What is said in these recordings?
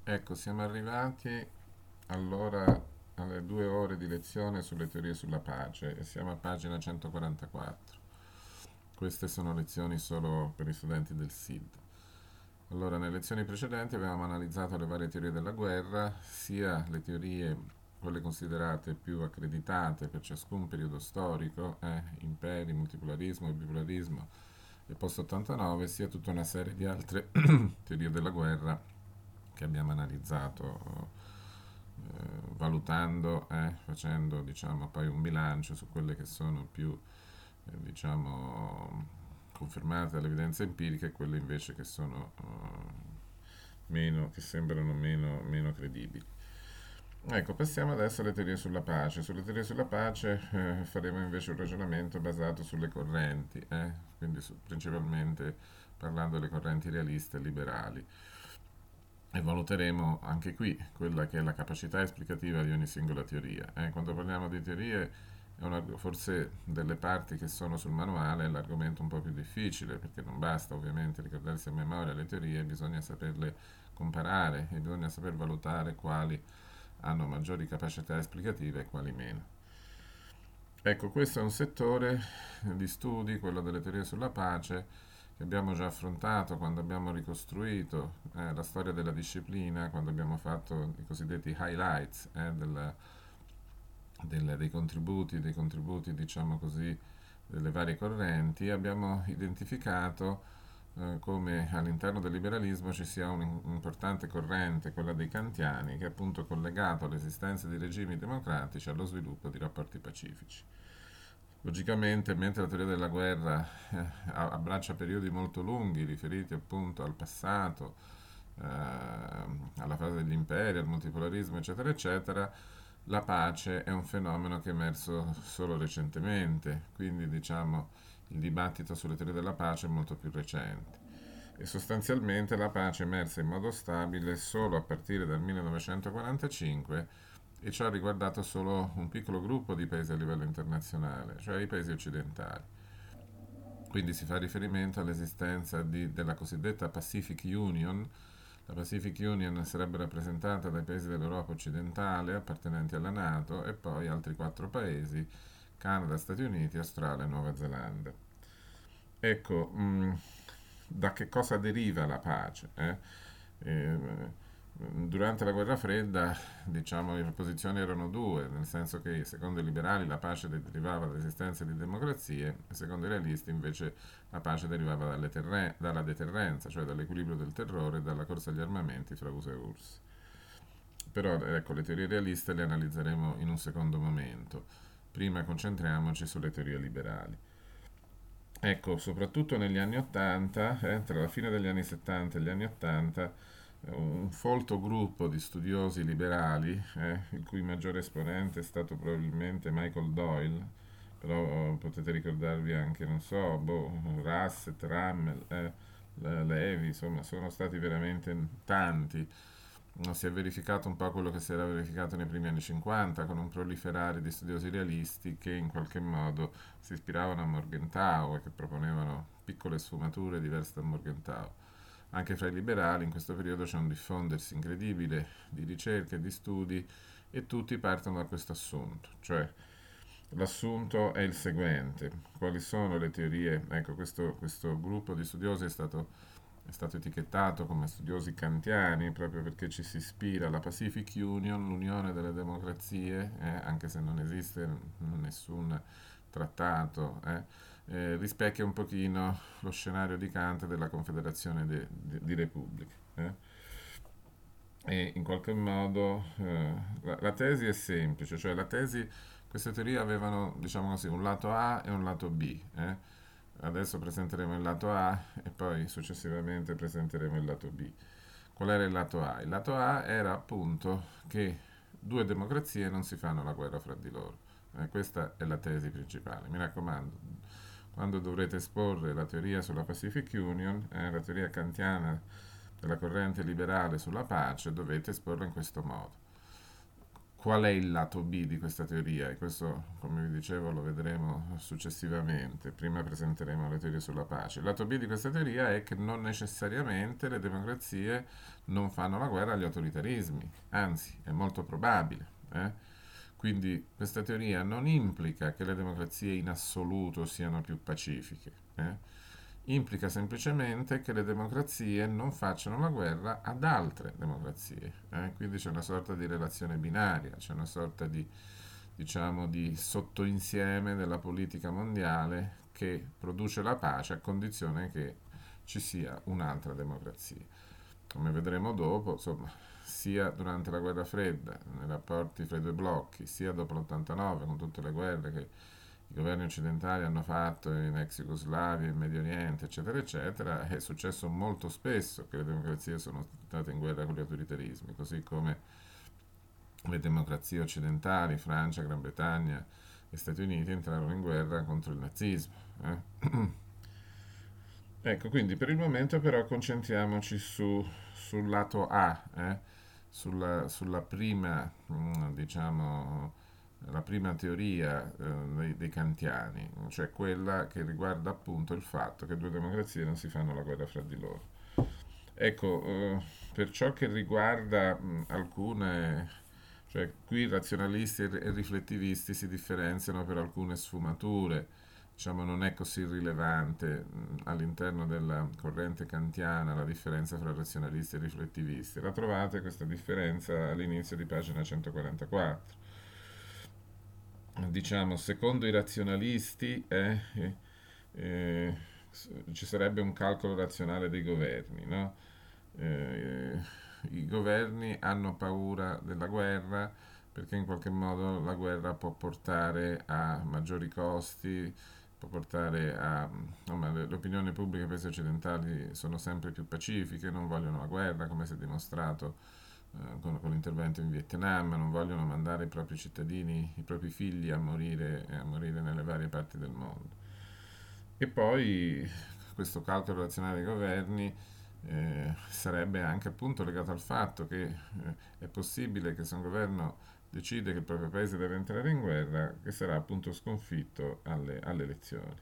Ecco, siamo arrivati allora alle 2 ore di lezione sulle teorie sulla pace e siamo a pagina 144. Queste sono lezioni solo per gli studenti del SID. Allora, nelle lezioni precedenti avevamo analizzato le varie teorie della guerra, sia le teorie, quelle considerate più accreditate per ciascun periodo storico, imperi, multipolarismo, bipolarismo e post-89, sia tutta una serie di altre teorie della guerra che abbiamo analizzato valutando, facendo diciamo, poi un bilancio su quelle che sono più diciamo, confermate dall'evidenza empirica e quelle invece che sono che sembrano meno credibili. Ecco, passiamo adesso alle teorie sulla pace. Sulle teorie sulla pace faremo invece un ragionamento basato sulle correnti, quindi principalmente parlando delle correnti realiste e liberali. E valuteremo anche qui quella che è la capacità esplicativa di ogni singola teoria. Quando parliamo di teorie, forse delle parti che sono sul manuale è l'argomento un po' più difficile, perché non basta ovviamente ricordarsi a memoria le teorie, bisogna saperle comparare e bisogna saper valutare quali hanno maggiori capacità esplicative e quali meno. Ecco, questo è un settore di studi, quello delle teorie sulla pace, che abbiamo già affrontato quando abbiamo ricostruito la storia della disciplina, quando abbiamo fatto i cosiddetti highlights dei contributi, diciamo così, delle varie correnti. Abbiamo identificato come all'interno del liberalismo ci sia un'importante corrente, quella dei kantiani, che è appunto collegato all'esistenza di regimi democratici e allo sviluppo di rapporti pacifici. Logicamente, mentre la teoria della guerra abbraccia periodi molto lunghi riferiti appunto al passato, alla fase degli imperi, al multipolarismo, eccetera, eccetera, la pace è un fenomeno che è emerso solo recentemente, quindi diciamo il dibattito sulle teorie della pace è molto più recente. E sostanzialmente la pace è emersa in modo stabile solo a partire dal 1945 e ciò ha riguardato solo un piccolo gruppo di paesi a livello internazionale, cioè i paesi occidentali. Quindi si fa riferimento all'esistenza della cosiddetta Pacific Union. La Pacific Union sarebbe rappresentata dai paesi dell'Europa occidentale appartenenti alla Nato e poi altri 4 paesi, Canada, Stati Uniti, Australia e Nuova Zelanda. Ecco, da che cosa deriva la pace? Durante la guerra fredda, diciamo, le posizioni erano due, nel senso che secondo i liberali la pace derivava dall'esistenza di democrazie, e secondo i realisti invece la pace derivava dalla deterrenza, cioè dall'equilibrio del terrore e dalla corsa agli armamenti fra USA e URSS. Però ecco, le teorie realiste le analizzeremo in un secondo momento. Prima concentriamoci sulle teorie liberali. Ecco, soprattutto negli anni 80, tra la fine degli anni 70 e gli anni 80, un folto gruppo di studiosi liberali, il cui maggiore esponente è stato probabilmente Michael Doyle, però potete ricordarvi anche, non so, Russell, Rummel, Levi, insomma, sono stati veramente tanti. Si è verificato un po' quello che si era verificato nei primi anni 50, con un proliferare di studiosi realisti che in qualche modo si ispiravano a Morgenthau e che proponevano piccole sfumature diverse da Morgenthau. Anche fra i liberali in questo periodo c'è un diffondersi incredibile di ricerche e di studi e tutti partono da questo assunto, cioè l'assunto è il seguente: quali sono le teorie? Ecco, questo gruppo di studiosi è stato etichettato come studiosi kantiani proprio perché ci si ispira alla Pacific Union, l'unione delle democrazie, anche se non esiste nessun trattato, rispecchia un pochino lo scenario di Kant della Confederazione di Repubbliche. E in qualche modo la tesi è semplice, cioè queste teorie avevano, diciamo così, un lato A e un lato B. Adesso presenteremo il lato A e poi successivamente presenteremo il lato B. Qual era il lato A? Il lato A era appunto che due democrazie non si fanno la guerra fra di loro. Questa è la tesi principale. Mi raccomando, quando dovrete esporre la teoria sulla Pacific Union, la teoria kantiana della corrente liberale sulla pace, dovete esporla in questo modo. qual è il lato B di questa teoria? E questo, come vi dicevo, lo vedremo successivamente. Prima presenteremo le teorie sulla pace. Il lato B di questa teoria è che non necessariamente le democrazie non fanno la guerra agli autoritarismi, anzi, è molto probabile. Quindi questa teoria non implica che le democrazie in assoluto siano più pacifiche. Implica semplicemente che le democrazie non facciano la guerra ad altre democrazie. Quindi c'è una sorta di relazione binaria, c'è una sorta di, diciamo, di sottoinsieme della politica mondiale che produce la pace a condizione che ci sia un'altra democrazia. Come vedremo dopo, insomma, sia durante la guerra fredda, nei rapporti fra i due blocchi, sia dopo l'89, con tutte le guerre che i governi occidentali hanno fatto in ex Jugoslavia, in Medio Oriente, eccetera, eccetera, è successo molto spesso che le democrazie sono state in guerra con gli autoritarismi, così come le democrazie occidentali, Francia, Gran Bretagna e Stati Uniti, entrarono in guerra contro il nazismo. Ecco, quindi per il momento però concentriamoci sul lato A, sulla prima, diciamo, la prima teoria dei kantiani, cioè quella che riguarda appunto il fatto che due democrazie non si fanno la guerra fra di loro. Ecco, per ciò che riguarda alcune, cioè qui razionalisti e riflettivisti si differenziano per alcune sfumature, diciamo non è così rilevante all'interno della corrente kantiana la differenza fra razionalisti e riflettivisti. La trovate questa differenza all'inizio di pagina 144. Diciamo, secondo i razionalisti eh, ci sarebbe un calcolo razionale dei governi, no? Eh, I governi hanno paura della guerra perché in qualche modo la guerra può portare a maggiori costi, può portare a... insomma, le opinioni pubbliche paesi occidentali sono sempre più pacifiche, non vogliono la guerra, come si è dimostrato con l'intervento in Vietnam, non vogliono mandare i propri cittadini, i propri figli a morire nelle varie parti del mondo. E poi questo calcolo razionale dei governi sarebbe anche appunto legato al fatto che è possibile che se un governo decide che il proprio paese deve entrare in guerra, che sarà appunto sconfitto alle elezioni.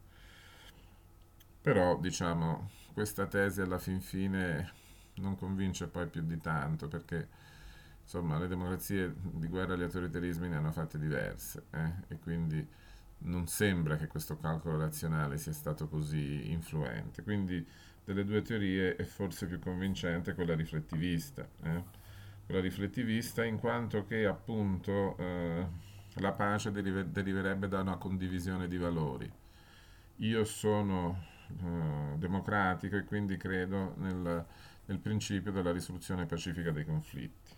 Però, diciamo, questa tesi alla fin fine non convince poi più di tanto perché insomma le democrazie di guerra agli autoritarismi ne hanno fatte diverse e quindi non sembra che questo calcolo razionale sia stato così influente. Quindi delle due teorie è forse più convincente quella riflettivista. Quella riflettivista in quanto che appunto la pace deriverebbe da una condivisione di valori. Io sono democratico e quindi credo nel principio della risoluzione pacifica dei conflitti.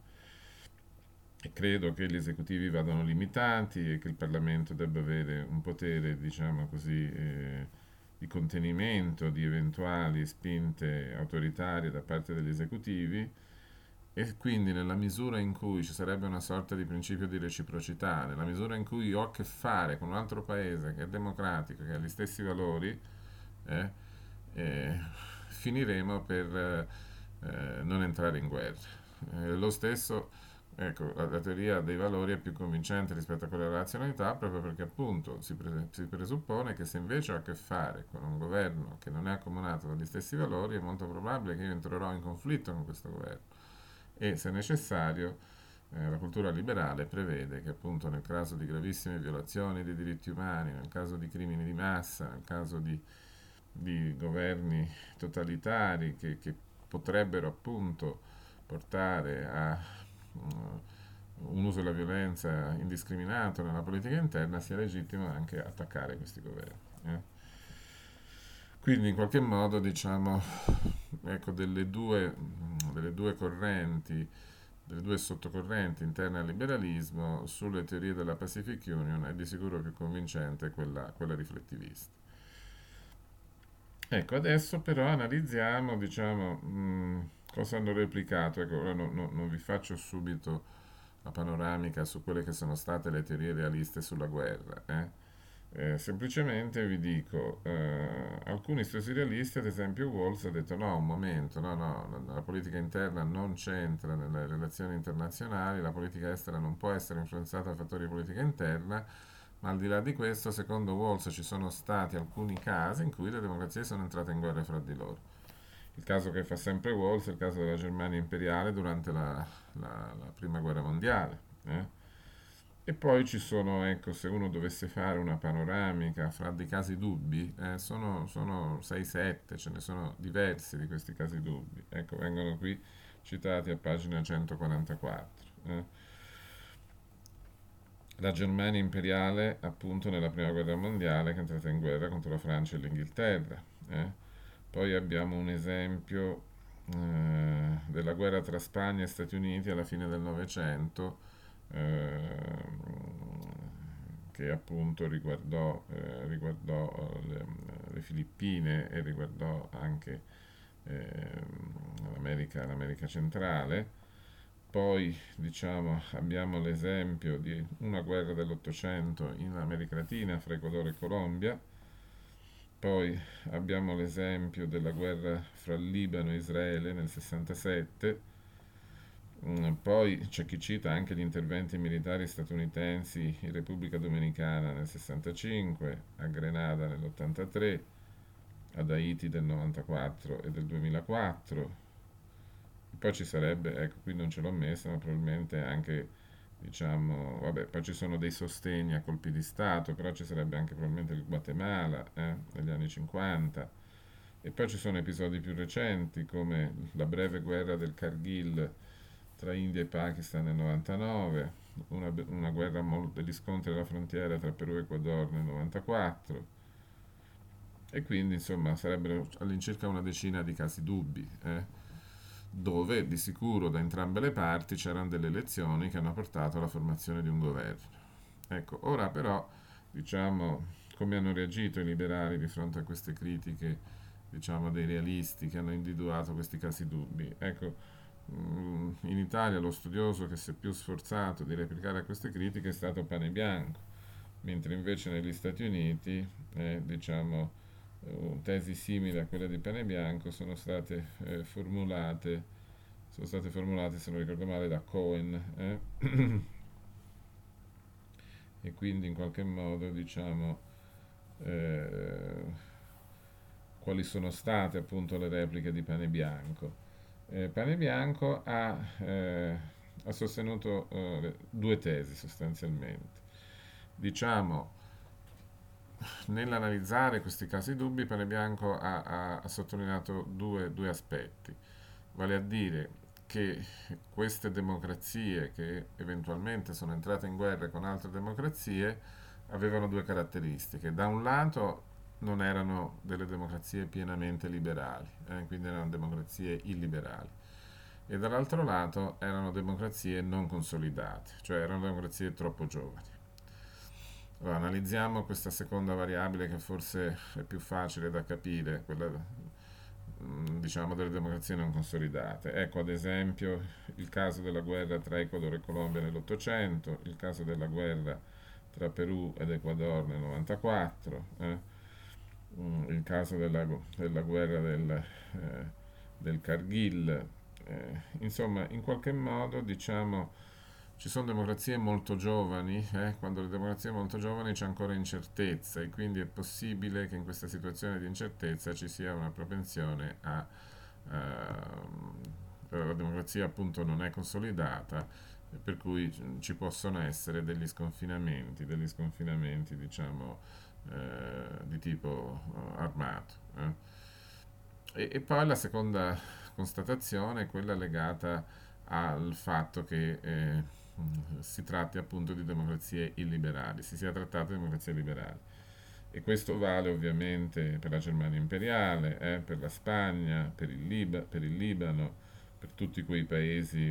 E credo che gli esecutivi vadano limitati e che il Parlamento debba avere un potere, diciamo così, di contenimento di eventuali spinte autoritarie da parte degli esecutivi e quindi nella misura in cui ci sarebbe una sorta di principio di reciprocità, nella misura in cui ho a che fare con un altro paese che è democratico, che ha gli stessi valori, eh, eh, finiremo per non entrare in guerra. Lo stesso, ecco, la teoria dei valori è più convincente rispetto a quella della razionalità proprio perché appunto si presuppone che se invece ho a che fare con un governo che non è accomunato dagli stessi valori è molto probabile che io entrerò in conflitto con questo governo e se necessario la cultura liberale prevede che appunto nel caso di gravissime violazioni dei diritti umani, nel caso di crimini di massa, nel caso di governi totalitari che potrebbero appunto portare a un uso della violenza indiscriminato nella politica interna, sia legittimo anche attaccare questi governi. Quindi in qualche modo diciamo ecco, delle due correnti, delle due sottocorrenti interne al liberalismo, sulle teorie della Pacific Union è di sicuro più convincente quella riflettivista. Ecco, adesso però analizziamo, diciamo, cosa hanno replicato. Ecco, ora non vi faccio subito la panoramica su quelle che sono state le teorie realiste sulla guerra, Semplicemente vi dico, alcuni stessi realisti, ad esempio Walls, ha detto no, un momento, no, no, la politica interna non c'entra nelle relazioni internazionali, la politica estera non può essere influenzata da fattori di politica interna, ma al di là di questo, secondo Walls ci sono stati alcuni casi in cui le democrazie sono entrate in guerra fra di loro. Il caso che fa sempre Walls è il caso della Germania imperiale durante la prima guerra mondiale. E poi ci sono, ecco, se uno dovesse fare una panoramica fra dei casi dubbi, sono 6-7, ce ne sono diversi di questi casi dubbi. Ecco, vengono qui citati a pagina 144. La Germania imperiale, appunto, nella prima guerra mondiale, che è entrata in guerra contro la Francia e l'Inghilterra. Poi abbiamo un esempio della guerra tra Spagna e Stati Uniti alla fine del Novecento, che appunto riguardò le Filippine e riguardò anche l'America centrale. Poi, diciamo, abbiamo l'esempio di una guerra dell'Ottocento in America Latina fra Ecuador e Colombia. Poi abbiamo l'esempio della guerra fra Libano e Israele nel 67. Poi c'è chi cita anche gli interventi militari statunitensi in Repubblica Dominicana nel 65, a Grenada nell'83, ad Haiti del 94 e del 2004. Poi ci sarebbe, ecco, qui non ce l'ho messa, ma probabilmente anche, diciamo, vabbè, poi ci sono dei sostegni a colpi di Stato, però ci sarebbe anche probabilmente il Guatemala, negli anni 50. E poi ci sono episodi più recenti, come la breve guerra del Kargil tra India e Pakistan nel 99, una guerra degli scontri alla frontiera tra Perù e Ecuador nel 94. E quindi, insomma, sarebbero all'incirca una decina di casi dubbi, dove di sicuro da entrambe le parti c'erano delle elezioni che hanno portato alla formazione di un governo. Ecco, ora però, diciamo, come hanno reagito i liberali di fronte a queste critiche, diciamo, dei realisti che hanno individuato questi casi dubbi? Ecco, in Italia lo studioso che si è più sforzato di replicare a queste critiche è stato Panebianco, mentre invece negli Stati Uniti, diciamo, tesi simili a quelle di Panebianco sono state formulate, se non ricordo male, da Cohen, e quindi in qualche modo, diciamo, eh, quali sono state appunto le repliche di Panebianco. Panebianco ha sostenuto due tesi sostanzialmente. Diciamo, nell'analizzare questi casi dubbi, Panebianco ha sottolineato due aspetti, vale a dire che queste democrazie che eventualmente sono entrate in guerra con altre democrazie avevano due caratteristiche. Da un lato non erano delle democrazie pienamente liberali, quindi erano democrazie illiberali, e dall'altro lato erano democrazie non consolidate, cioè erano democrazie troppo giovani. Allora, analizziamo questa seconda variabile che forse è più facile da capire, quella diciamo delle democrazie non consolidate. Ecco ad esempio il caso della guerra tra Ecuador e Colombia nell'Ottocento, il caso della guerra tra Perù ed Ecuador nel 94, il caso della guerra del Cargill. Insomma, in qualche modo, diciamo, ci sono democrazie molto giovani, quando le democrazie molto giovani c'è ancora incertezza e quindi è possibile che in questa situazione di incertezza ci sia una propensione la democrazia appunto non è consolidata, per cui ci possono essere degli sconfinamenti diciamo di tipo armato. E poi la seconda constatazione è quella legata al fatto che si tratti appunto di democrazie illiberali, si sia trattato di democrazie liberali. E questo vale ovviamente per la Germania imperiale, per la Spagna, per il Libano, per tutti quei paesi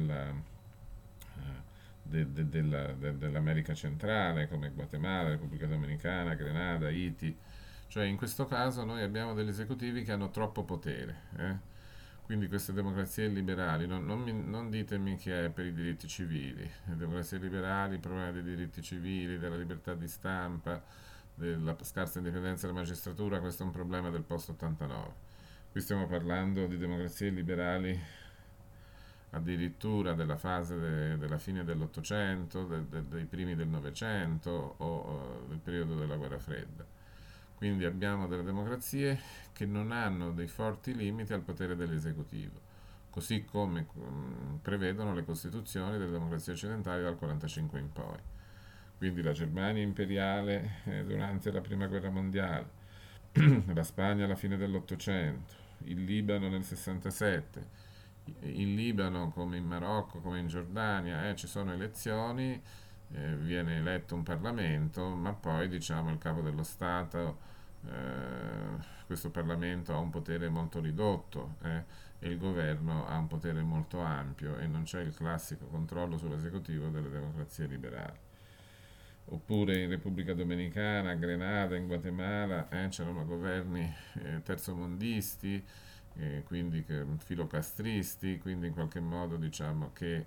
dell'America centrale come Guatemala, Repubblica Dominicana, Grenada, Haiti. Cioè in questo caso noi abbiamo degli esecutivi che hanno troppo potere. Quindi queste democrazie liberali, non ditemi che è per i diritti civili. Le democrazie liberali, il problema dei diritti civili, della libertà di stampa, della scarsa indipendenza della magistratura, questo è un problema del post-89. Qui stiamo parlando di democrazie liberali addirittura della fase della fine dell'Ottocento, dei primi del Novecento o del periodo della Guerra Fredda. Quindi abbiamo delle democrazie che non hanno dei forti limiti al potere dell'esecutivo, così come prevedono le costituzioni delle democrazie occidentali dal 1945 in poi. Quindi la Germania imperiale durante la Prima Guerra Mondiale, la Spagna alla fine dell'Ottocento, il Libano nel 67, in Libano come in Marocco, come in Giordania, ci sono elezioni, viene eletto un Parlamento, ma poi diciamo il capo dello Stato, questo Parlamento ha un potere molto ridotto e il governo ha un potere molto ampio e non c'è il classico controllo sull'esecutivo delle democrazie liberali. Oppure in Repubblica Dominicana, a Grenada, in Guatemala, c'erano governi terzomondisti, quindi filocastristi, quindi in qualche modo diciamo che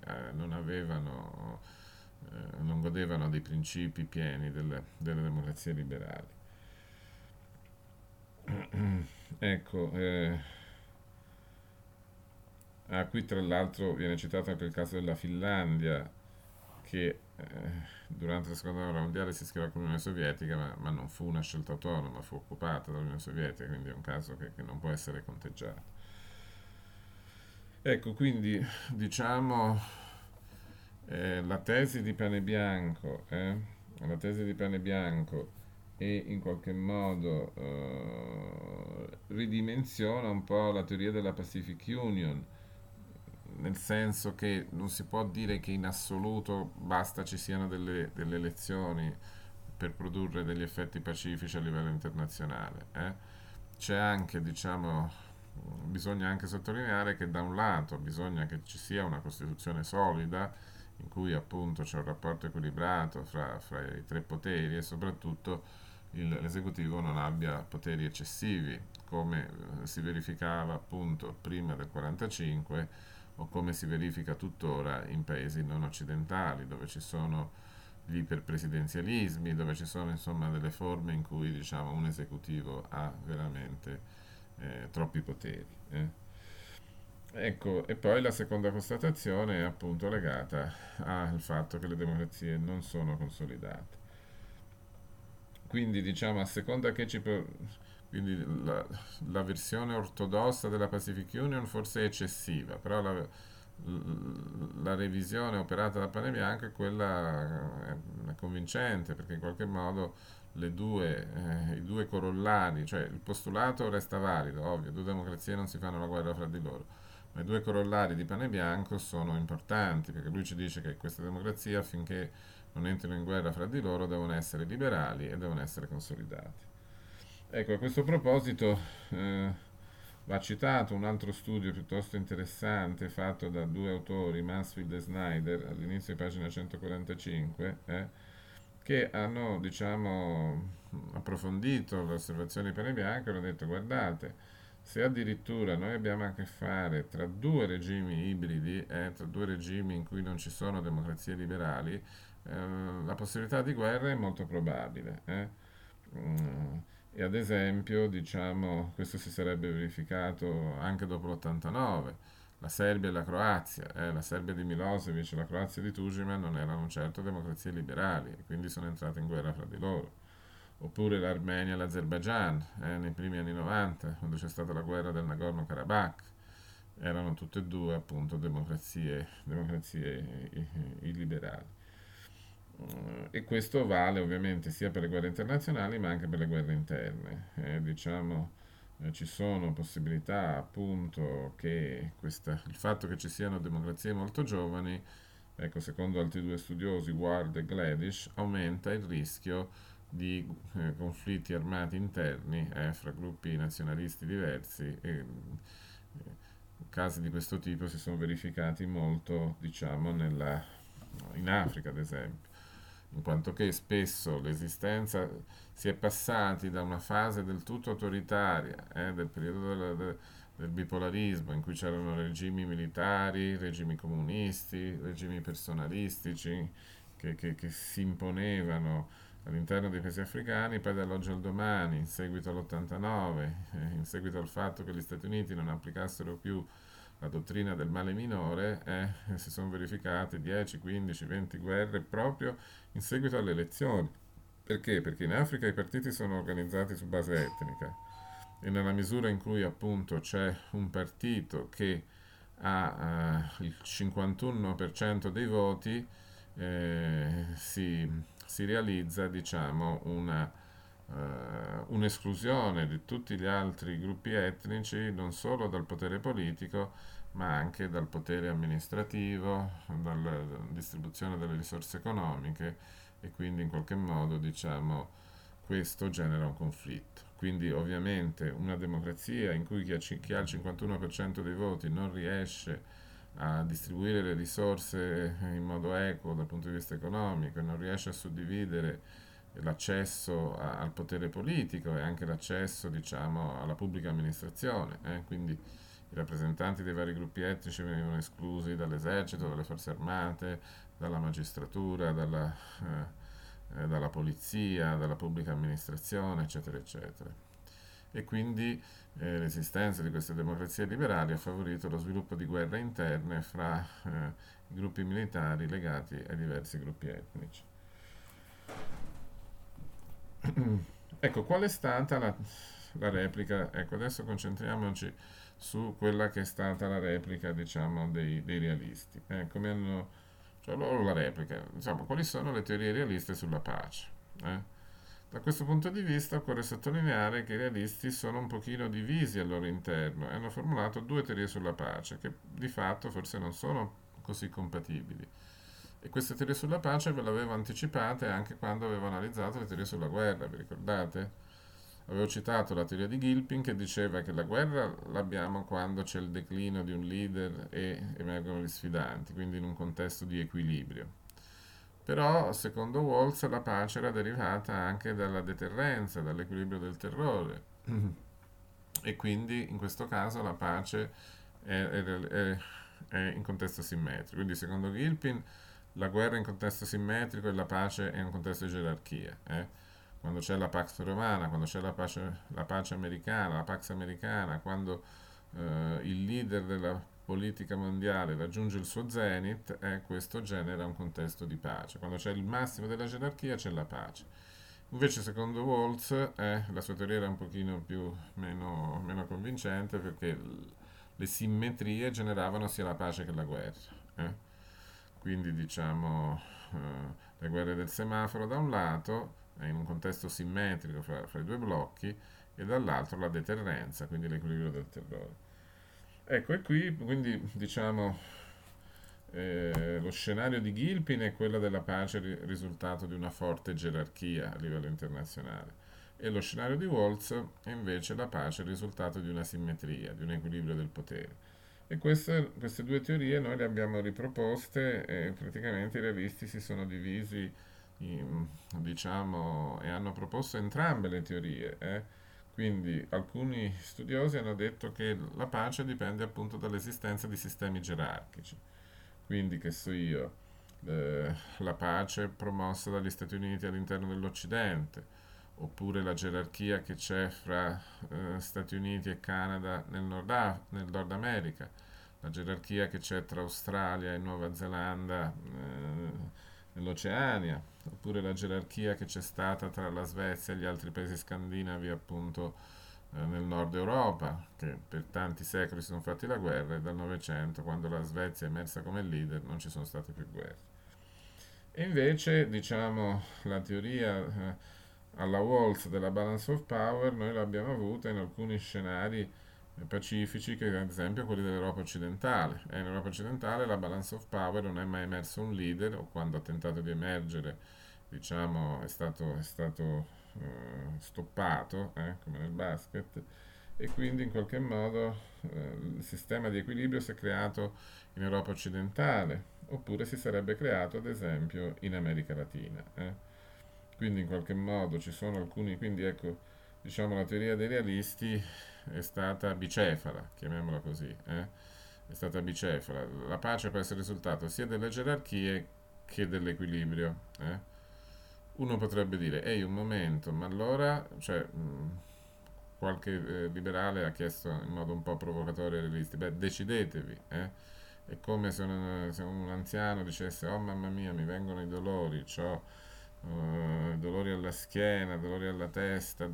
non godevano dei principi pieni delle democrazie liberali. Ecco, qui tra l'altro viene citato anche il caso della Finlandia, che durante la seconda guerra mondiale si schierò con l'Unione Sovietica, ma non fu una scelta autonoma, fu occupata dall'Unione Sovietica, quindi è un caso che non può essere conteggiato. Ecco, quindi diciamo la tesi di Panebianco, la tesi di Panebianco e in qualche modo ridimensiona un po' la teoria della Pacific Union, nel senso che non si può dire che in assoluto basta ci siano delle elezioni per produrre degli effetti pacifici a livello internazionale. C'è anche, diciamo, bisogna anche sottolineare che da un lato bisogna che ci sia una Costituzione solida in cui appunto c'è un rapporto equilibrato fra i tre poteri e soprattutto l'esecutivo non abbia poteri eccessivi come si verificava appunto prima del 45 o come si verifica tuttora in paesi non occidentali dove ci sono gli iperpresidenzialismi, dove ci sono insomma delle forme in cui diciamo un esecutivo ha veramente troppi poteri. Ecco, e poi la seconda constatazione è appunto legata al fatto che le democrazie non sono consolidate. Quindi diciamo a seconda che quindi la versione ortodossa della Pacific Union forse è eccessiva, però la revisione operata da Panebianco è quella è convincente perché in qualche modo i due corollari, cioè il postulato resta valido, ovvio, due democrazie non si fanno la guerra fra di loro, ma i due corollari di Panebianco sono importanti perché lui ci dice che queste democrazie affinché non entrino in guerra fra di loro devono essere liberali e devono essere consolidati. Ecco, a questo proposito va citato un altro studio piuttosto interessante fatto da due autori, Mansfield e Snyder, all'inizio di pagina 145, che hanno, diciamo, approfondito le osservazioni di Panebianco e hanno detto, guardate, se addirittura noi abbiamo a che fare tra due regimi ibridi, tra due regimi in cui non ci sono democrazie liberali, la possibilità di guerra è molto probabile. Mm, E ad esempio, diciamo, questo si sarebbe verificato anche dopo l'89. La Serbia e la Croazia, la Serbia di Milosevic e la Croazia di Tudjman non erano certo democrazie liberali e quindi sono entrate in guerra fra di loro. Oppure l'Armenia e l'Azerbaigian nei primi anni 90, quando c'è stata la guerra del Nagorno-Karabakh, erano tutte e due appunto democrazie illiberali. E questo vale ovviamente sia per le guerre internazionali ma anche per le guerre interne. Diciamo, ci sono possibilità appunto che il fatto che ci siano democrazie molto giovani, ecco, secondo altri due studiosi, Ward e Gladish, aumenta il rischio di conflitti armati interni fra gruppi nazionalisti diversi e casi di questo tipo si sono verificati molto, diciamo, in Africa ad esempio, in quanto che spesso l'esistenza si è passati da una fase del tutto autoritaria, del periodo del bipolarismo, in cui c'erano regimi militari, regimi comunisti, regimi personalistici che si imponevano all'interno dei paesi africani, poi dall'oggi al domani, in seguito all'89, in seguito al fatto che gli Stati Uniti non applicassero più la dottrina del male minore, si sono verificate 10, 15, 20 guerre proprio in seguito alle elezioni. Perché? Perché in Africa i partiti sono organizzati su base etnica e nella misura in cui appunto c'è un partito che ha il 51% dei voti, si realizza, diciamo, un'esclusione di tutti gli altri gruppi etnici, non solo dal potere politico, ma anche dal potere amministrativo, dalla distribuzione delle risorse economiche e quindi in qualche modo, diciamo, questo genera un conflitto. Quindi ovviamente una democrazia in cui chi ha il 51% dei voti non riesce a distribuire le risorse in modo equo dal punto di vista economico e non riesce a suddividere l'accesso al potere politico e anche l'accesso, diciamo, alla pubblica amministrazione. Quindi i rappresentanti dei vari gruppi etnici venivano esclusi dall'esercito, dalle forze armate, dalla magistratura, dalla polizia, dalla pubblica amministrazione, eccetera, eccetera. E quindi l'esistenza di queste democrazie liberali ha favorito lo sviluppo di guerre interne fra i gruppi militari legati ai diversi gruppi etnici. Ecco, qual è stata la replica? Ecco, adesso concentriamoci su quella che è stata la replica, diciamo, dei realisti. Come hanno, cioè loro la replica, diciamo, quali sono le teorie realiste sulla pace? Eh? Da questo punto di vista occorre sottolineare che i realisti sono un pochino divisi al loro interno e hanno formulato due teorie sulla pace che di fatto forse non sono così compatibili. E queste teorie sulla pace ve le avevo anticipate anche quando avevo analizzato le teorie sulla guerra, vi ricordate? Avevo citato la teoria di Gilpin che diceva che la guerra l'abbiamo quando c'è il declino di un leader e emergono gli sfidanti, quindi in un contesto di equilibrio. Però, secondo Walls, la pace era derivata anche dalla deterrenza, dall'equilibrio del terrore. E quindi, in questo caso, la pace è in contesto simmetrico. Quindi, secondo Gilpin, la guerra è in contesto simmetrico e la pace è in un contesto di gerarchia. Quando c'è la Pax Romana, quando c'è la pace americana, la Pax americana, quando il leader della politica mondiale raggiunge il suo zenith, questo genera un contesto di pace. Quando c'è il massimo della gerarchia c'è la pace. Invece, secondo Waltz, la sua teoria era un pochino meno convincente perché le simmetrie generavano sia la pace che la guerra. Quindi, diciamo, le guerre del semaforo da un lato, in un contesto simmetrico fra i due blocchi, e dall'altro la deterrenza, quindi l'equilibrio del terrore. Ecco, e qui quindi diciamo lo scenario di Gilpin è quello della pace risultato di una forte gerarchia a livello internazionale e lo scenario di Waltz è invece la pace risultato di una simmetria, di un equilibrio del potere. E queste due teorie noi le abbiamo riproposte e praticamente i realisti si sono divisi, diciamo, e hanno proposto entrambe le teorie. Quindi alcuni studiosi hanno detto che la pace dipende appunto dall'esistenza di sistemi gerarchici. Quindi, che so io, la pace promossa dagli Stati Uniti all'interno dell'Occidente, oppure la gerarchia che c'è fra Stati Uniti e Canada nel Nord America, la gerarchia che c'è tra Australia e Nuova Zelanda nell'Oceania, oppure la gerarchia che c'è stata tra la Svezia e gli altri paesi scandinavi appunto nel nord Europa, che per tanti secoli si sono fatti la guerra e dal Novecento, quando la Svezia è emersa come leader, non ci sono state più guerre. E invece, diciamo, la teoria alla Waltz della balance of power noi l'abbiamo avuta in alcuni scenari pacifici, che ad esempio quelli dell'Europa occidentale. E in Europa occidentale la balance of power non è mai emerso un leader, o quando ha tentato di emergere, diciamo, è stato stoppato, come nel basket, e quindi in qualche modo il sistema di equilibrio si è creato in Europa occidentale, oppure si sarebbe creato ad esempio in America Latina. Quindi in qualche modo ci sono alcuni, quindi ecco, diciamo la teoria dei realisti è stata bicefala, chiamiamola così, è stata bicefala. La pace può essere il risultato sia delle gerarchie che dell'equilibrio. Uno potrebbe dire, ehi, un momento, ma allora, cioè, qualche liberale ha chiesto in modo un po' provocatorio ai realisti, beh, decidetevi, eh? È come se un anziano dicesse, oh mamma mia, mi vengono i dolori, ho dolori alla schiena, dolori alla testa,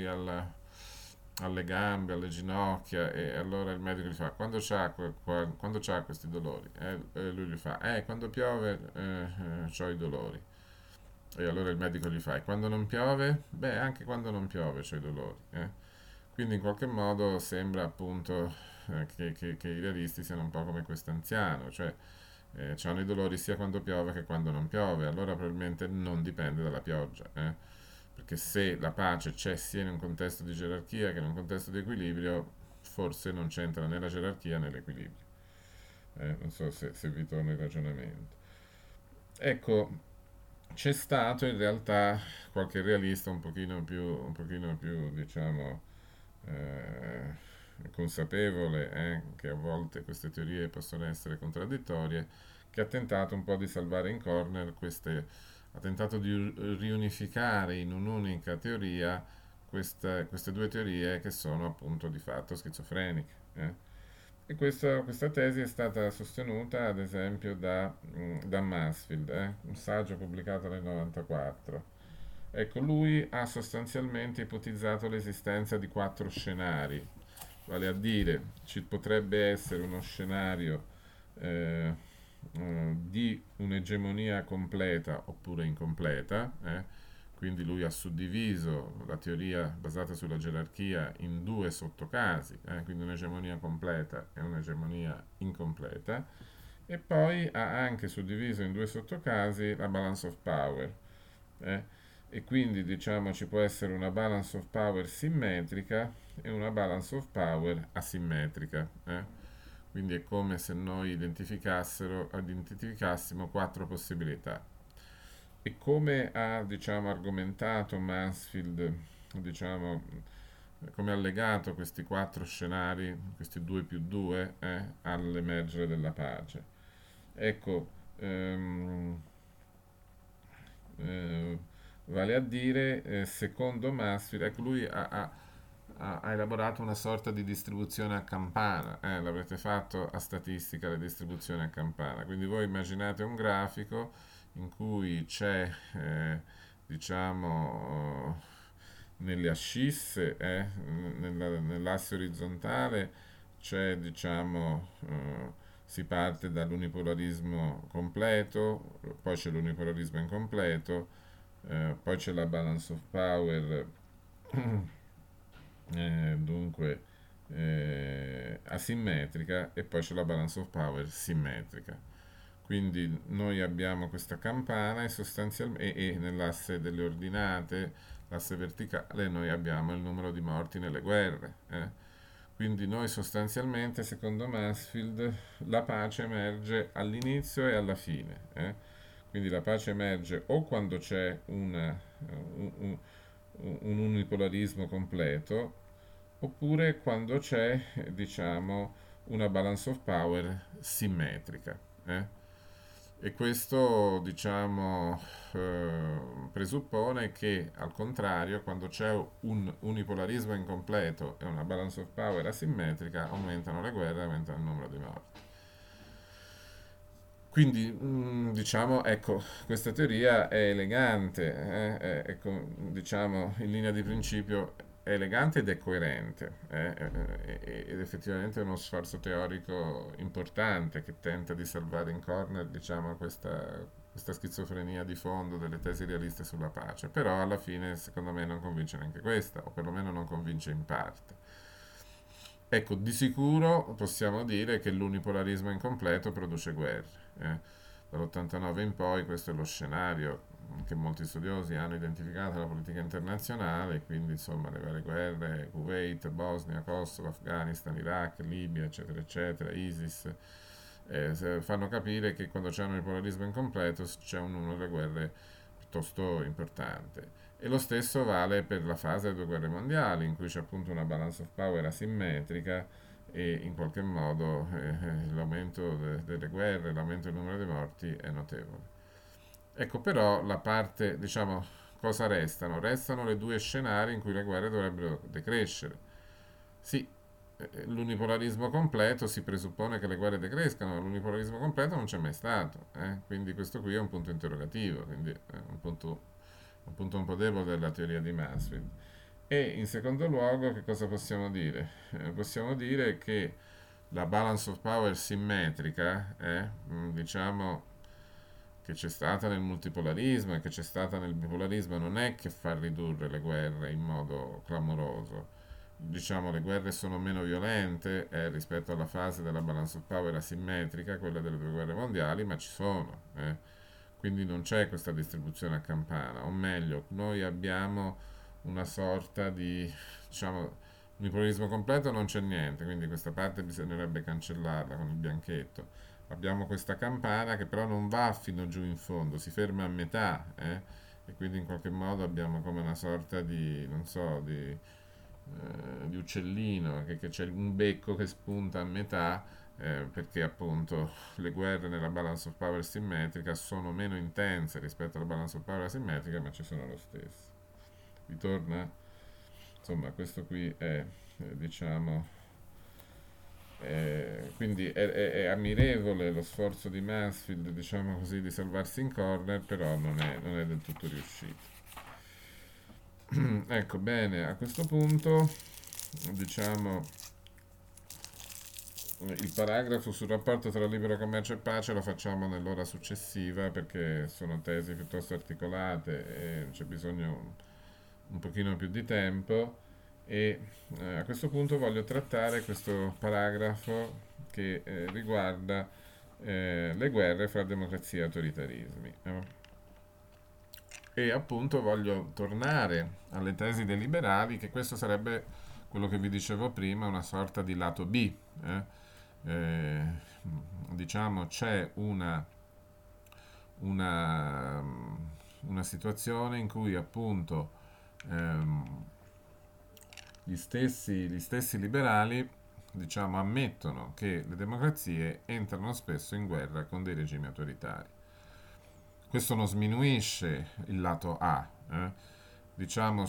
alle gambe, alle ginocchia, e allora il medico gli fa, quando c'ha questi dolori? E lui gli fa, quando piove ho i dolori. E allora il medico gli fa, e quando non piove? Beh, anche quando non piove c'ho i dolori. Quindi in qualche modo sembra appunto che i realisti siano un po' come quest'anziano, cioè hanno i dolori sia quando piove che quando non piove, allora probabilmente non dipende dalla pioggia, perché se la pace c'è sia in un contesto di gerarchia che in un contesto di equilibrio, forse non c'entra né la gerarchia né l'equilibrio. Non so se vi torna il ragionamento. Ecco, c'è stato in realtà qualche realista un pochino più diciamo, consapevole che a volte queste teorie possono essere contraddittorie, che ha tentato un po' di salvare in corner ha tentato di riunificare in un'unica teoria queste due teorie che sono appunto di fatto schizofreniche. E questa tesi è stata sostenuta ad esempio da Mansfield, un saggio pubblicato nel 94. Ecco, lui ha sostanzialmente ipotizzato l'esistenza di quattro scenari, vale a dire ci potrebbe essere uno scenario eh, di un'egemonia completa oppure incompleta, quindi lui ha suddiviso la teoria basata sulla gerarchia in due sottocasi, quindi un'egemonia completa e un'egemonia incompleta, e poi ha anche suddiviso in due sottocasi la balance of power. eh, e quindi diciamo ci può essere una balance of power simmetrica e una balance of power asimmetrica. Quindi è come se noi identificassimo quattro possibilità. E come ha diciamo, argomentato Mansfield, diciamo, come ha legato questi quattro scenari, questi 2 più 2, all'emergere della pace. Ecco, eh, vale a dire, secondo Mansfield, ecco, lui ha elaborato una sorta di distribuzione a campana, l'avrete fatto a statistica, le distribuzioni a campana. Quindi voi immaginate un grafico in cui c'è, diciamo, nelle ascisse, nell'asse orizzontale c'è, diciamo, si parte dall'unipolarismo completo, poi c'è l'unipolarismo incompleto, poi c'è la balance of power, dunque asimmetrica, e poi c'è la balance of power simmetrica. Quindi noi abbiamo questa campana e nell'asse delle ordinate, l'asse verticale, noi abbiamo il numero di morti nelle guerre. Quindi noi sostanzialmente, secondo Mansfield, la pace emerge all'inizio e alla fine. Quindi la pace emerge o quando c'è un, un unipolarismo completo, oppure quando c'è, diciamo, una balance of power simmetrica. E questo, diciamo, presuppone che, al contrario, quando c'è un unipolarismo incompleto e una balance of power asimmetrica, aumentano le guerre, aumenta il numero di morti. Quindi, diciamo, ecco, questa teoria è elegante, diciamo, in linea di principio è elegante ed è coerente, ed effettivamente è uno sforzo teorico importante che tenta di salvare in corner, diciamo, questa schizofrenia di fondo delle tesi realiste sulla pace, però alla fine, secondo me, non convince neanche questa, o perlomeno non convince in parte. Ecco, di sicuro possiamo dire che l'unipolarismo incompleto produce guerre. Dall'89 in poi questo è lo scenario che molti studiosi hanno identificato nella politica internazionale, quindi insomma le varie guerre, Kuwait, Bosnia, Kosovo, Afghanistan, Iraq, Libia, eccetera, eccetera, ISIS, fanno capire che quando c'è un unipolarismo incompleto c'è un numero di guerre piuttosto importante. E lo stesso vale per la fase delle due guerre mondiali, in cui c'è appunto una balance of power asimmetrica e in qualche modo l'aumento delle guerre, l'aumento del numero dei morti è notevole. Ecco, però la parte, diciamo, cosa restano? Restano le due scenari in cui le guerre dovrebbero decrescere. Sì, l'unipolarismo completo si presuppone che le guerre decrescano, ma l'unipolarismo completo non c'è mai stato, quindi questo qui è un punto interrogativo, quindi è un punto un po' debole della teoria di Mansfield. E in secondo luogo, che cosa possiamo dire? Possiamo dire che la balance of power simmetrica, diciamo, che c'è stata nel multipolarismo e che c'è stata nel bipolarismo, non è che fa ridurre le guerre in modo clamoroso. Diciamo, le guerre sono meno violente rispetto alla fase della balance of power asimmetrica, quella delle due guerre mondiali, ma ci sono. Quindi non c'è questa distribuzione a campana, o meglio, noi abbiamo una sorta di, diciamo, unipolarismo completo non c'è niente, quindi questa parte bisognerebbe cancellarla con il bianchetto. Abbiamo questa campana che però non va fino giù in fondo, si ferma a metà, e quindi in qualche modo abbiamo come una sorta di, non so, di uccellino, che c'è un becco che spunta a metà, perché appunto le guerre nella balance of power simmetrica sono meno intense rispetto alla balance of power asimmetrica, ma ci sono lo stesso. Ritorna? Insomma, questo qui è, diciamo, quindi è ammirevole lo sforzo di Mansfield, diciamo così, di salvarsi in corner, però non è del tutto riuscito. Ecco, bene, a questo punto, diciamo, il paragrafo sul rapporto tra libero commercio e pace lo facciamo nell'ora successiva perché sono tesi piuttosto articolate e c'è bisogno un pochino più di tempo e a questo punto voglio trattare questo paragrafo che riguarda le guerre fra democrazia e autoritarismi. E appunto voglio tornare alle tesi dei liberali, che questo sarebbe quello che vi dicevo prima, una sorta di lato B. eh. Eh, diciamo c'è una, una situazione in cui appunto ehm, gli stessi liberali diciamo, ammettono che le democrazie entrano spesso in guerra con dei regimi autoritari. Questo non sminuisce il lato A, diciamo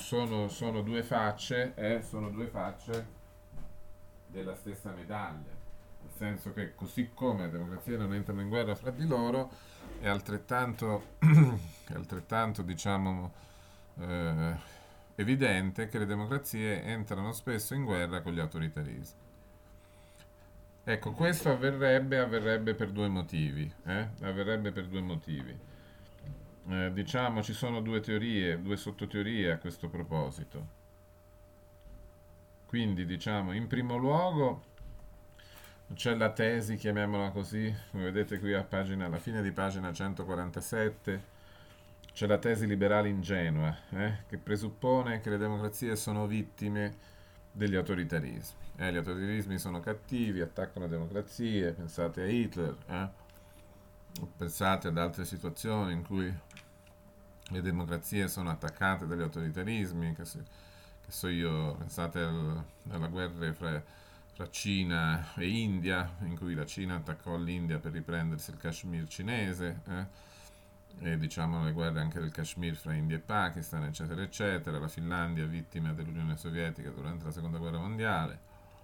sono due facce della stessa medaglia, nel senso che così come le democrazie non entrano in guerra fra di loro, è altrettanto, è altrettanto diciamo, eh, evidente che le democrazie entrano spesso in guerra con gli autoritarismi. Ecco, questo avverrebbe per due motivi, avverrebbe per due motivi. Diciamo ci sono due teorie, due sottoteorie a questo proposito. Quindi, diciamo, in primo luogo c'è la tesi, chiamiamola così, come vedete qui alla fine di pagina 147, c'è la tesi liberale ingenua, che presuppone che le democrazie sono vittime degli autoritarismi. Gli autoritarismi sono cattivi, attaccano le democrazie, pensate a Hitler, pensate ad altre situazioni in cui le democrazie sono attaccate dagli autoritarismi, che so io, pensate alla guerra fra Cina e India, in cui la Cina attaccò l'India per riprendersi il Kashmir cinese, e diciamo le guerre anche del Kashmir fra India e Pakistan, eccetera, eccetera, la Finlandia vittima dell'Unione Sovietica durante la Seconda Guerra Mondiale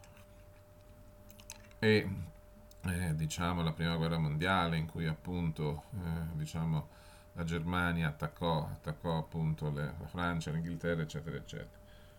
e diciamo la Prima Guerra Mondiale in cui appunto diciamo la Germania attaccò appunto la Francia, l'Inghilterra, eccetera, eccetera.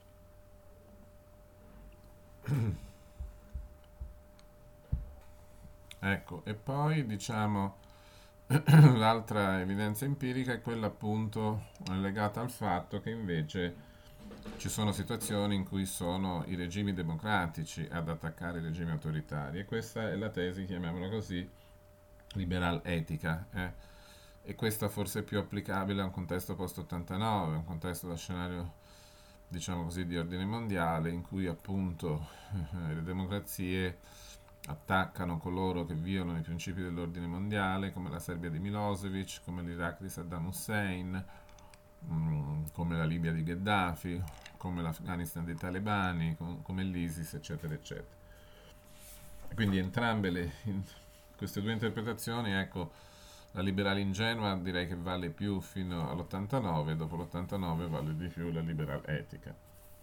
Ecco, e poi diciamo l'altra evidenza empirica è quella appunto legata al fatto che invece ci sono situazioni in cui sono i regimi democratici ad attaccare i regimi autoritari e questa è la tesi, chiamiamola così, liberal etica. E questa forse è più applicabile a un contesto post-89, un contesto da scenario, diciamo così, di ordine mondiale, in cui appunto le democrazie attaccano coloro che violano i principi dell'ordine mondiale, come la Serbia di Milosevic, come l'Iraq di Saddam Hussein, come la Libia di Gheddafi, come l'Afghanistan dei talebani, come l'ISIS, eccetera, eccetera. Quindi queste due interpretazioni, ecco, La liberale ingenua direi che vale più fino all'89, dopo l'89 vale di più la liberal etica.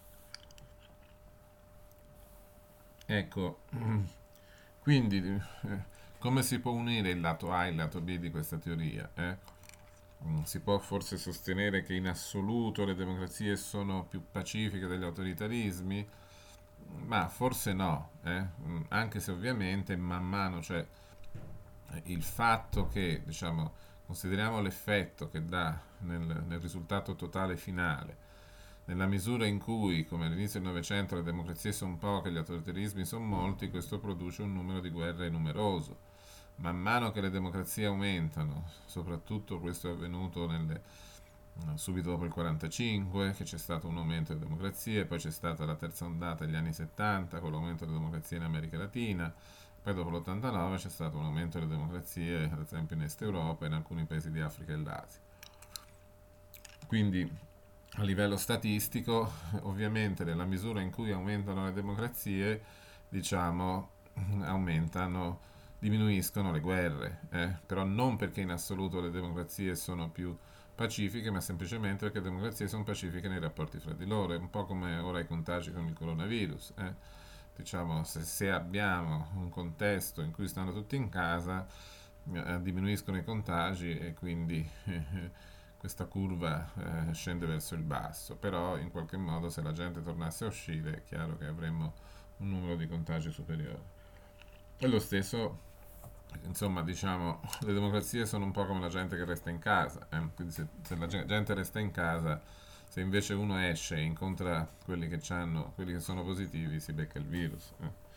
Ecco, quindi come si può unire il lato A e il lato B di questa teoria? Si può forse sostenere che in assoluto le democrazie sono più pacifiche degli autoritarismi? Ma forse no, anche se ovviamente man mano, cioè il fatto che, diciamo, consideriamo l'effetto che dà nel risultato totale finale, nella misura in cui, come all'inizio del Novecento, le democrazie sono poche e gli autoritarismi sono molti, questo produce un numero di guerre numeroso. Man mano che le democrazie aumentano, soprattutto questo è avvenuto subito dopo il 45, che c'è stato un aumento delle democrazie, poi c'è stata la terza ondata negli anni 70 con l'aumento delle democrazie in America Latina, poi dopo l'89 c'è stato un aumento delle democrazie, ad esempio in Est Europa e in alcuni paesi di Africa e l'Asia. Quindi a livello statistico, ovviamente nella misura in cui aumentano le democrazie, diciamo, aumentano, diminuiscono le guerre, però non perché in assoluto le democrazie sono più pacifiche, ma semplicemente perché le democrazie sono pacifiche nei rapporti fra di loro. È un po' come ora i contagi con il coronavirus. Diciamo, se abbiamo un contesto in cui stanno tutti in casa, diminuiscono i contagi e quindi questa curva scende verso il basso. Però in qualche modo se la gente tornasse a uscire è chiaro che avremmo un numero di contagi superiore. E lo stesso, insomma, diciamo, le democrazie sono un po' come la gente che resta in casa. Quindi se la gente resta in casa, se invece uno esce e incontra quelli che sono positivi, si becca il virus.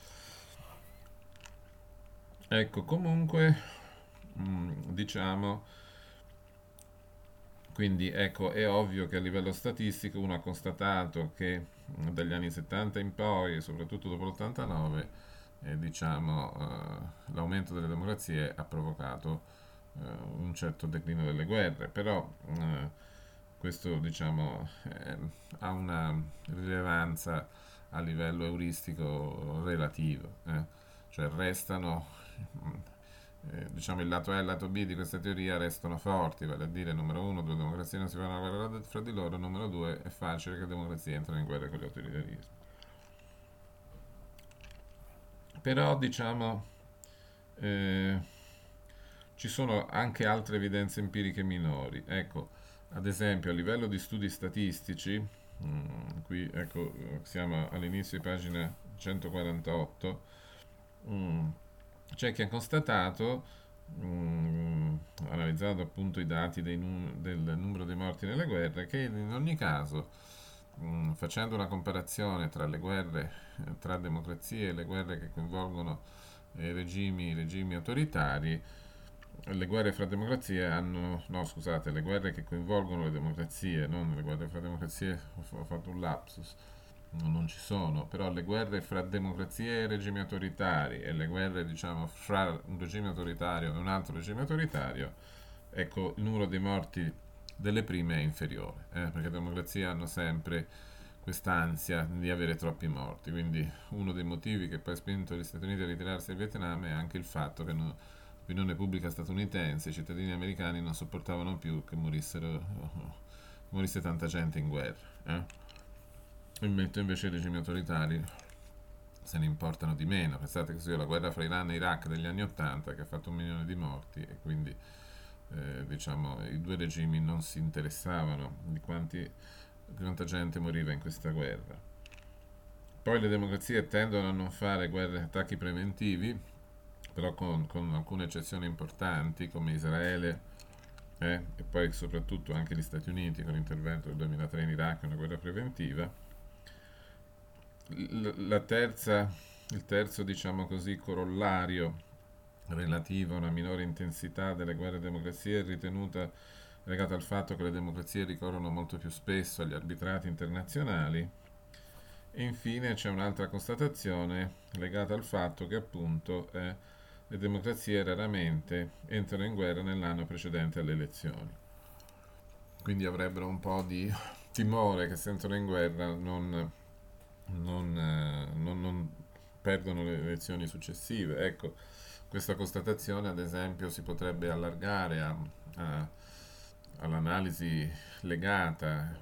Ecco, comunque, diciamo, quindi ecco, è ovvio che a livello statistico uno ha constatato che dagli anni 70 in poi, e soprattutto dopo l'89, diciamo, l'aumento delle democrazie ha provocato un certo declino delle guerre, però questo diciamo, ha una rilevanza a livello euristico relativo, cioè restano, diciamo il lato A e il lato B di questa teoria restano forti, vale a dire numero uno, due democrazie non si fanno una guerra fra di loro, numero due è facile che le democrazie entrino in guerra con gli autoritarismi. Però diciamo eh, ci sono anche altre evidenze empiriche minori. Ecco, ad esempio a livello di studi statistici, qui ecco, siamo all'inizio di pagina 148, mm, c'è chi ha constatato, analizzando appunto i dati del numero dei morti nelle guerre, che in ogni caso, facendo una comparazione tra le guerre tra democrazie e le guerre che coinvolgono regimi autoritari, le guerre fra democrazie hanno, no scusate, le guerre che coinvolgono le democrazie, non le guerre fra democrazie, ho fatto un lapsus, non ci sono, però le guerre fra democrazie e regimi autoritari e le guerre diciamo fra un regime autoritario e un altro regime autoritario, ecco il numero dei morti delle prime è inferiore, perché le democrazie hanno sempre quest'ansia di avere troppi morti, quindi uno dei motivi che poi ha spinto gli Stati Uniti a ritirarsi dal Vietnam è anche il fatto che l'opinione pubblica statunitense, i cittadini americani non sopportavano più che morisse tanta gente in guerra. Invece i regimi autoritari se ne importano di meno. Pensate che sia la guerra fra Iran e Iraq degli anni 80 che ha fatto 1 milione di morti e quindi diciamo, i due regimi non si interessavano di quanta gente moriva in questa guerra. Poi le democrazie tendono a non fare attacchi preventivi, però con alcune eccezioni importanti come Israele e poi soprattutto anche gli Stati Uniti con l'intervento del 2003 in Iraq, una guerra preventiva. Il terzo, diciamo così, corollario relativo a una minore intensità delle guerre democrazie è legato al fatto che le democrazie ricorrono molto più spesso agli arbitrati internazionali. E infine c'è un'altra constatazione legata al fatto che appunto le democrazie raramente entrano in guerra nell'anno precedente alle elezioni. Quindi avrebbero un po' di timore che se entrano in guerra non perdono le elezioni successive. Ecco, Questa constatazione, ad esempio, si potrebbe allargare a- all'analisi legata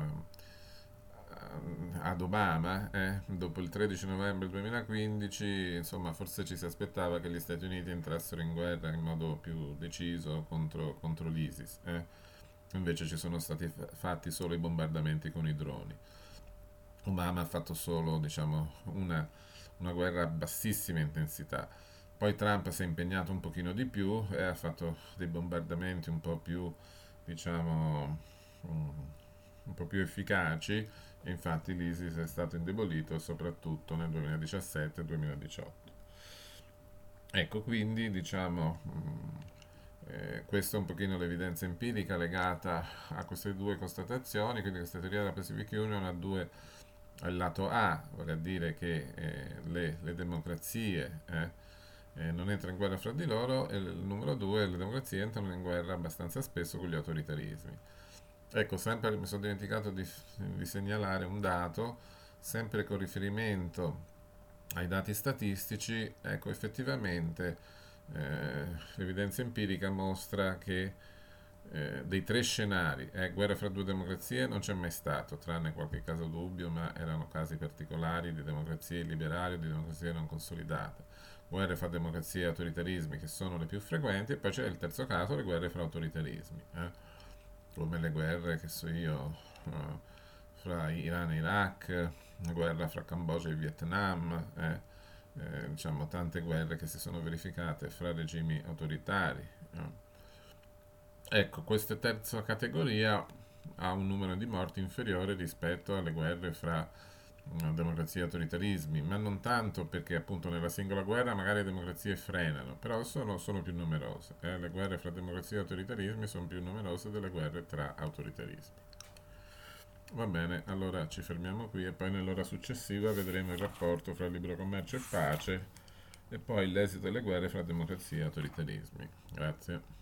ad Obama, dopo il 13 novembre 2015, insomma, forse ci si aspettava che gli Stati Uniti entrassero in guerra in modo più deciso contro l'ISIS. Invece ci sono stati fatti solo i bombardamenti con i droni. Obama ha fatto solo, diciamo, una guerra a bassissima intensità. Poi Trump si è impegnato un pochino di più e ha fatto dei bombardamenti un po' più, diciamo, un po' più efficaci e infatti l'ISIS è stato indebolito soprattutto nel 2017 e 2018. Ecco, quindi diciamo, questa è un pochino l'evidenza empirica legata a queste due constatazioni, quindi questa teoria della Pacific Union ha due al lato A, vale a dire che le democrazie non entrano in guerra fra di loro, e il numero due, le democrazie entrano in guerra abbastanza spesso con gli autoritarismi. Ecco, sempre mi sono dimenticato di segnalare un dato, sempre con riferimento ai dati statistici, ecco, effettivamente l'evidenza empirica mostra che dei tre scenari, guerra fra due democrazie non c'è mai stato, tranne qualche caso dubbio, ma erano casi particolari di democrazie liberali o di democrazie non consolidate. Guerre fra democrazie e autoritarismi che sono le più frequenti, e poi c'è il terzo caso, le guerre fra autoritarismi, come le guerre, che so io, fra Iran e Iraq, la guerra fra Cambogia e Vietnam, diciamo tante guerre che si sono verificate fra regimi autoritari. Ecco, questa terza categoria ha un numero di morti inferiore rispetto alle guerre fra democrazie e autoritarismi, ma non tanto perché appunto nella singola guerra magari le democrazie frenano, però sono più numerose. Le guerre fra democrazie e autoritarismi sono più numerose delle guerre tra autoritarismi. Va bene, allora ci fermiamo qui e poi nell'ora successiva vedremo il rapporto fra libero commercio e pace e poi l'esito delle guerre fra democrazie e autoritarismi. Grazie.